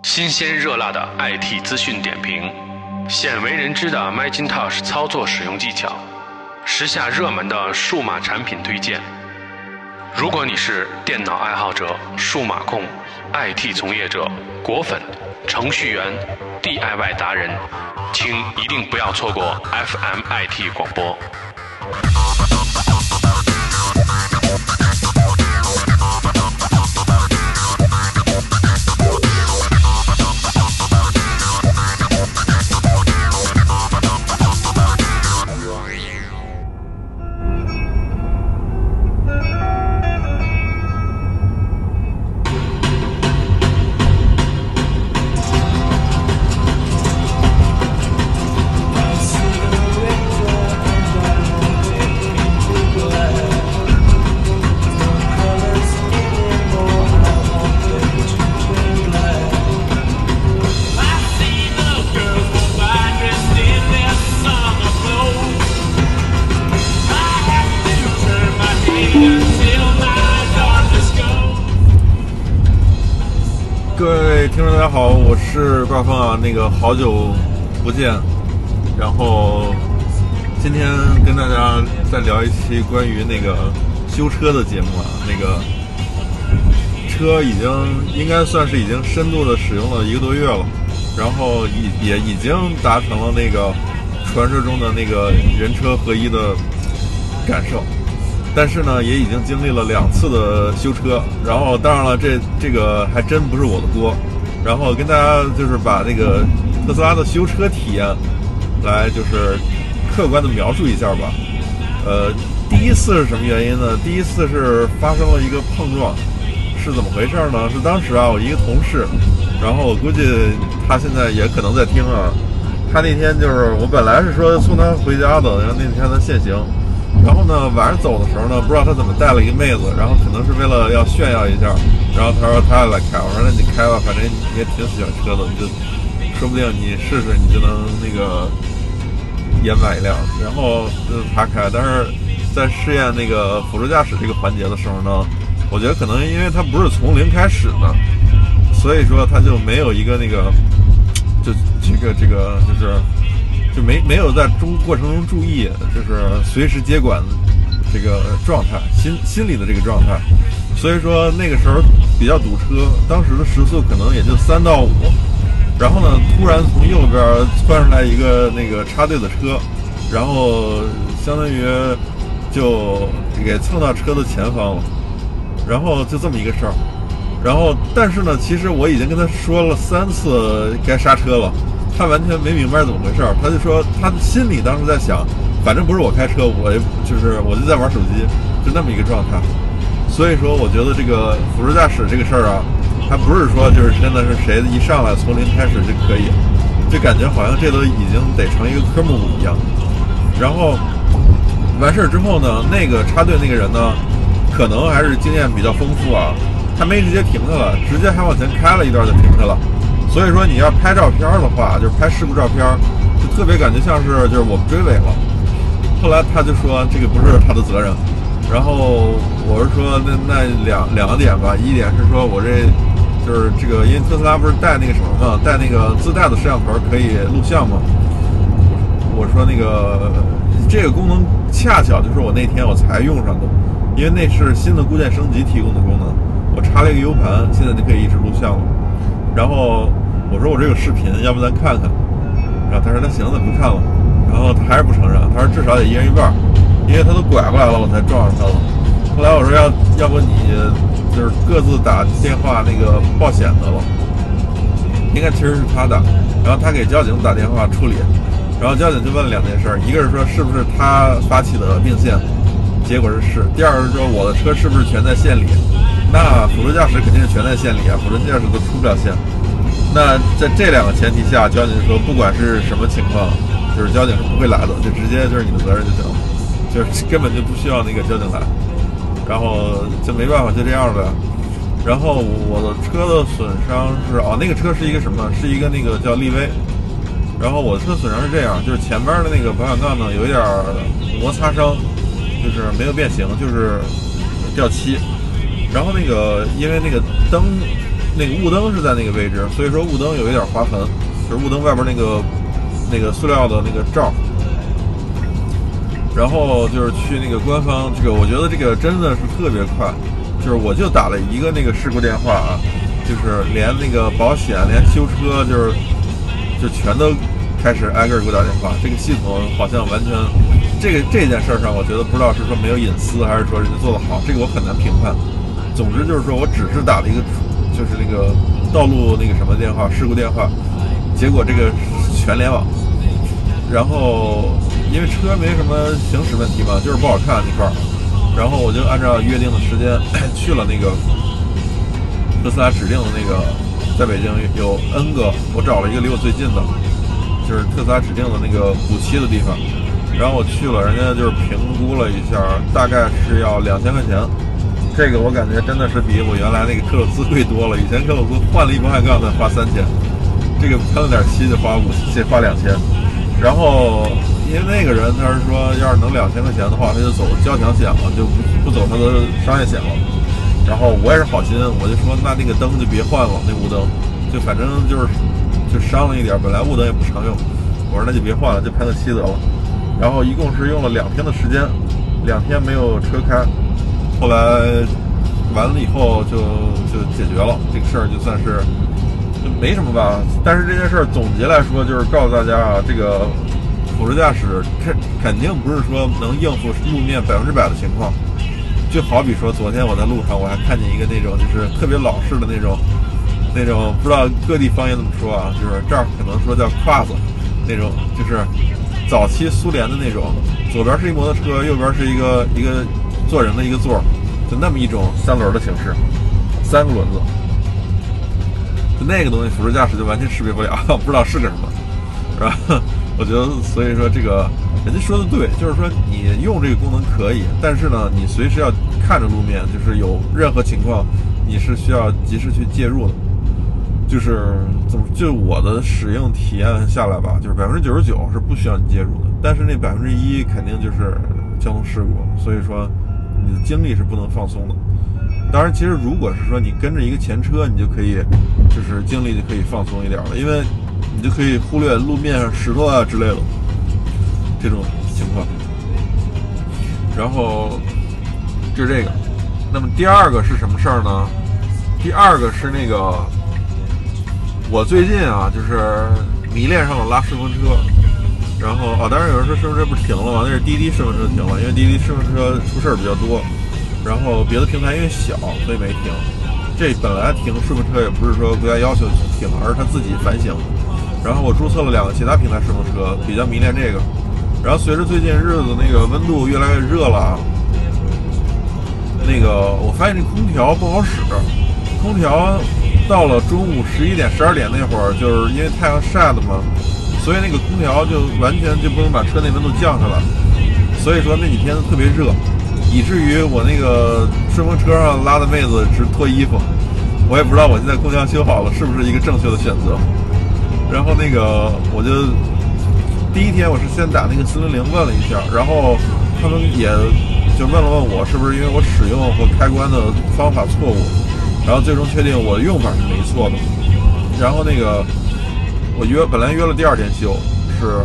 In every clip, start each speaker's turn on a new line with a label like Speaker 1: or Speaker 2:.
Speaker 1: 新鲜热辣的 IT 资讯点评，鲜为人知的 Macintosh 操作使用技巧，时下热门的数码产品推荐。如果你是电脑爱好者、数码控、IT 从业者、果粉、程序员、DIY 达人，请一定不要错过 FM IT 广播。
Speaker 2: 各位听众大家好，我是挂风啊，好久不见，然后今天跟大家再聊一期关于修车的节目啊，车应该算是已经深度的使用了1个多月了，然后也已经达成了传说中的人车合一的感受。但是呢，也已经经历了2次的修车，然后当然了，这个还真不是我的锅。然后跟大家把特斯拉的修车体验来客观的描述一下吧。第一次是什么原因呢？第一次是发生了一个碰撞，是怎么回事呢？是当时我一个同事，然后我估计他现在也可能在听啊。他那天我本来是说送他回家的，然后那天他限行。然后呢，晚上走的时候呢，不知道他怎么带了一个妹子，然后可能是为了要炫耀一下，然后他说他来开，我说那你开吧，反正你也挺喜欢车的，你就说不定你试试，你就能也买一辆。然后他开，但是在试验辅助驾驶这个环节的时候呢，我觉得可能因为他不是从零开始的，所以说他就没有一个就没有在过程中注意，随时接管这个状态，心理的这个状态，所以说那个时候比较堵车，当时的时速可能也就3到5，然后呢，突然从右边窜上来一个插队的车，然后相当于就给蹭到车的前方了，然后就这么一个事儿，然后但是呢，其实我已经跟他说了3次该刹车了。他完全没明白怎么回事，他就说他心里当时在想，反正不是我开车，我就在玩手机，就那么一个状态。所以说，我觉得这个辅助驾驶这个事儿啊，还不是说真的是谁一上来从零开始就可以，就感觉好像这都已经得成一个科目5一样。然后完事儿之后呢，插队那个人呢，可能还是经验比较丰富啊，他没直接停下了，直接还往前开了一段就停下了。所以说你要拍照片的话，拍事故照片，就特别感觉像是我们追尾了。后来他就说这个不是他的责任，然后我是说那两个点吧，一点是说我这因为特斯拉不是带什么嘛，带自带的摄像头可以录像嘛。我说这个功能恰巧就是我那天我才用上的，因为那是新的固件升级提供的功能，我插了一个 U 盘，现在就可以一直录像了。然后我说我这有视频，要不咱看看？然后他说那行，那不看了。然后他还是不承认，他说至少得1人1半，因为他都拐过来了，我才撞上他了。后来我说要不你各自打电话报险得了，应该其实是他打，然后他给交警打电话处理，然后交警就问了2件事，一个是说是不是他发起的并线，结果是，第二是说我的车是不是全在线里。那辅助驾驶肯定是全在线里啊，辅助驾驶都出不了线。那在这2个前提下，交警说不管是什么情况，交警是不会来的，就直接你的责任就行了，根本就不需要交警来，然后就没办法，就这样呗。然后我的车的损伤是那个车是一个什么？是一个叫力威。然后我的车损伤是这样，前边的保险杠呢有一点摩擦伤，没有变形，掉漆。然后因为灯那个雾灯是在那个位置，所以说雾灯有一点划痕，就是雾灯外边那个塑料的那个罩。然后就是去那个官方，这个我觉得这个真的是特别快，就是我就打了一个那个事故电话啊，就是连那个保险连修车就全都开始挨个给我打电话。这个系统好像完全这件事上，我觉得不知道是说没有隐私，还是说人家做得好，这个我很难评判。总之就是说我只是打了一个就是那个道路那个什么电话，事故电话，结果这个全联网。然后因为车没什么行驶问题嘛，就是不好看那块儿，然后我就按照约定的时间去了那个特斯拉指定的那个，在北京有 N 个，我找了一个离我最近的，就是特斯拉指定的那个补漆的地方。然后我去了，人家就是评估了一下，大概是要2000块钱。这个我感觉真的是比我原来那个科鲁兹贵多了。以前科鲁兹换了一波汉杠才花3000，这个喷了点漆就花2000。然后因为那个人他是说，要是能2000块钱的话，他就走交强险了，就不走他的商业险了。然后我也是好心，我就说那个灯就别换了，那雾灯就反正就伤了一点，本来雾灯也不常用，我说那就别换了，就喷个漆得了。然后一共是用了2天的时间，2天没有车开，后来完了以后就解决了，这个事儿就算是就没什么吧。但是这件事儿总结来说，就是告诉大家啊，这个辅助驾驶肯定不是说能应付路面100%的情况。就好比说昨天我在路上，我还看见一个那种就是特别老式的那种不知道各地方言怎么说啊，就是这儿可能说叫胯子那种，就是早期苏联的那种，左边是一摩托车，右边是一个坐人的一个座，就那么一种3轮的形式，3个轮子，就那个东西辅助驾驶就完全识别不了，不知道是个什么。然后我觉得，所以说这个人家说的对，就是说你用这个功能可以，但是呢，你随时要看着路面，就是有任何情况，你是需要及时去介入的。就是就我的使用体验下来吧，就是99%是不需要你介入的，但是那1%肯定就是交通事故，所以说你的精力是不能放松的。当然，其实如果是说你跟着一个前车，你就可以就是精力就可以放松一点了，因为你就可以忽略路面上石头啊之类的这种情况。然后就这个，那么第二个是什么事儿呢？第二个是那个我最近啊，就是迷恋上了拉顺风车。然后当然有人说顺风车不是停了吗？那是滴滴顺风车停了，因为滴滴顺风车出事儿比较多，然后别的平台因为小所以没停。这本来停顺风车也不是说国家要求停，而是他自己反省。然后我注册了2个其他平台顺风车，比较迷恋这个。然后随着最近日子那个温度越来越热了，那个我发现这空调不好使。空调到了中午11点12点那会儿，就是因为太阳晒的嘛，所以那个空调就完全就不能把车内温度降下来。所以说那几天特别热，以至于我那个顺风车上拉的妹子直脱衣服。我也不知道我现在空调修好了是不是一个正确的选择。然后那个我就第一天我是先打那个400问了一下，然后他们也就问了问我是不是因为我使用和开关的方法错误，然后最终确定我的用法是没错的。然后那个我本来约了第2天修，是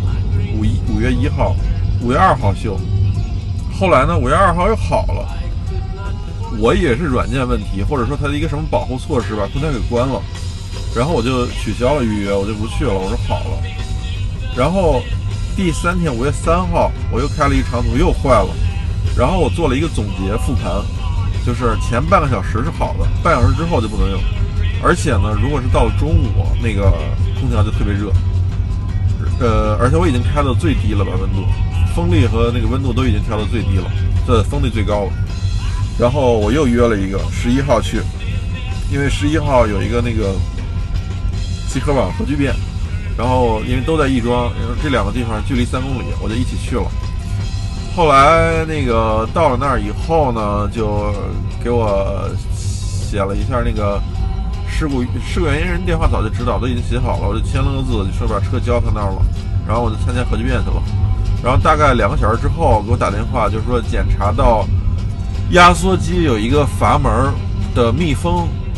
Speaker 2: 5月1号，5月2号修。后来呢，5月2号又好了，我以为是软件问题，或者说它的一个什么保护措施把空调给关了。然后我就取消了预约，我就不去了，我说好了。然后第3天5月3号我又开了一长途，又坏了。然后我做了一个总结复盘，就是前半个小时是好的，半小时之后就不能用。而且呢，如果是到了中午，那个空调就特别热。而且我已经开到最低了吧，温度、风力和那个温度都已经调到最低了，这风力最高了。然后我又约了一个11号去，因为11号有一个那个集合网核聚变，然后因为都在亦庄，这2个地方距离3公里，我就一起去了。后来那个到了那儿以后呢，就给我写了一下那个事故原因人电话，早就知道，都已经写好了，我就签了个字，就说把车交他那儿了。然后我就参加核聚变去了。然后大概2个小时之后给我打电话，就是说检查到压缩机有一个阀门的密封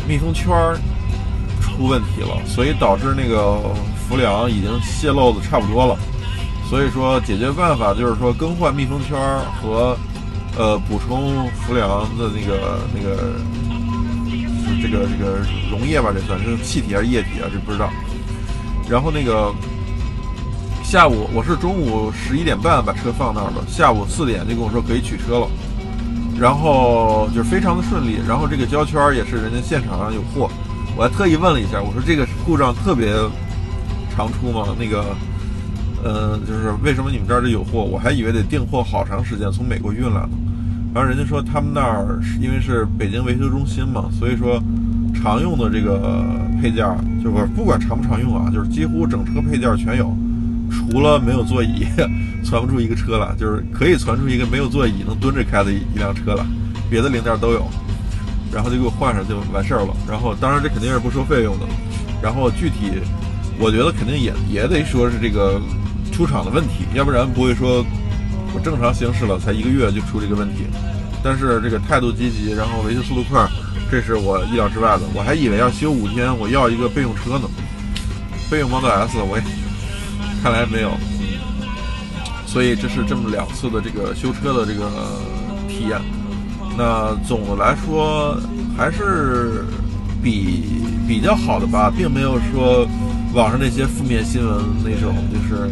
Speaker 2: 密封圈出问题了，所以导致那个氟粮已经泄漏的差不多了。所以说解决办法就是说更换密封圈和补充氟粮的那个这个溶液吧，这算是气体还是液体啊？这不知道。然后那个下午我是中午11点半把车放那儿了，下午4点就跟我说可以取车了，然后就是非常的顺利。然后这个胶圈也是人家现场上有货，我还特意问了一下，我说这个故障特别常出吗？那个就是为什么你们这儿就有货？我还以为得订货好长时间，从美国运来的。然后人家说他们那儿因为是北京维修中心嘛，所以说常用的这个配件就不管常不常用啊，就是几乎整车配件全有，除了没有座椅传不出一个车来，就是可以传出一个没有座椅能蹲着开的一辆车来，别的零件都有。然后就给我换上就完事儿了。然后当然这肯定是不收费用的。然后具体我觉得肯定也得说是这个出厂的问题，要不然不会说我正常行驶了才1个月就出这个问题。但是这个态度积极，然后维修速度快，这是我意料之外的。我还以为要修5天我要一个备用车呢，备用 Model S 我也看来没有。所以这是这么2次的这个修车的这个体验。那总的来说还是比较好的吧，并没有说网上那些负面新闻那种就是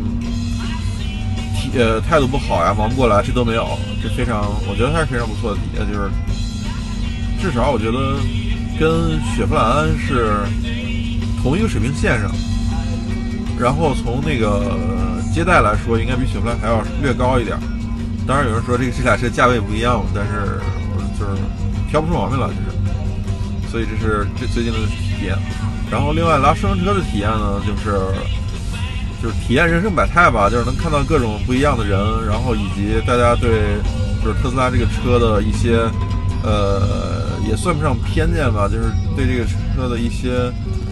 Speaker 2: 态度不好呀，忙不过来，这都没有。这非常，我觉得还是非常不错的体验，就是至少我觉得跟雪佛兰是同一个水平线上。然后从那个接待来说，应该比雪佛兰还要略高一点。当然有人说这俩车价位不一样，但是我就是挑不出毛病来，就是所以这是最近的体验。然后另外拉双车的体验呢，就是体验人生百态吧，就是能看到各种不一样的人，然后以及大家对就是特斯拉这个车的一些也算不上偏见吧，就是对这个车的一些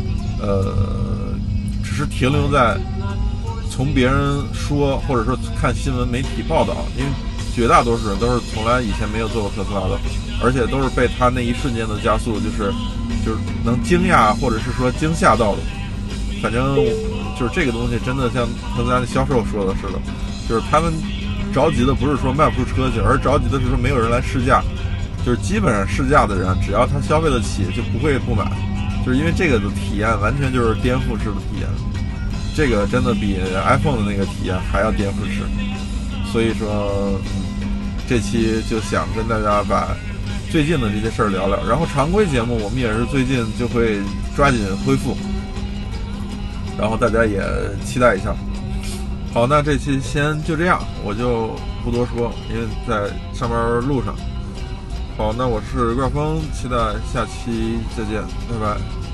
Speaker 2: 只是停留在从别人说或者说看新闻媒体报道，因为绝大多数人都是从来以前没有坐过特斯拉的，而且都是被他那一瞬间的加速就是能惊讶或者是说惊吓到的。反正就是这个东西真的像特斯拉的销售说的似的，就是他们着急的不是说卖不出车去，而着急的是说没有人来试驾。就是基本上试驾的人只要他消费得起就不会不买，就是因为这个的体验完全就是颠覆式的体验，这个真的比 iPhone 的那个体验还要颠覆式。所以说这期就想跟大家把最近的这些事儿聊聊，然后常规节目我们也是最近就会抓紧恢复，然后大家也期待一下。好，那这期先就这样，我就不多说，因为在上班路上。好，那我是怪风，期待下期再见，拜拜。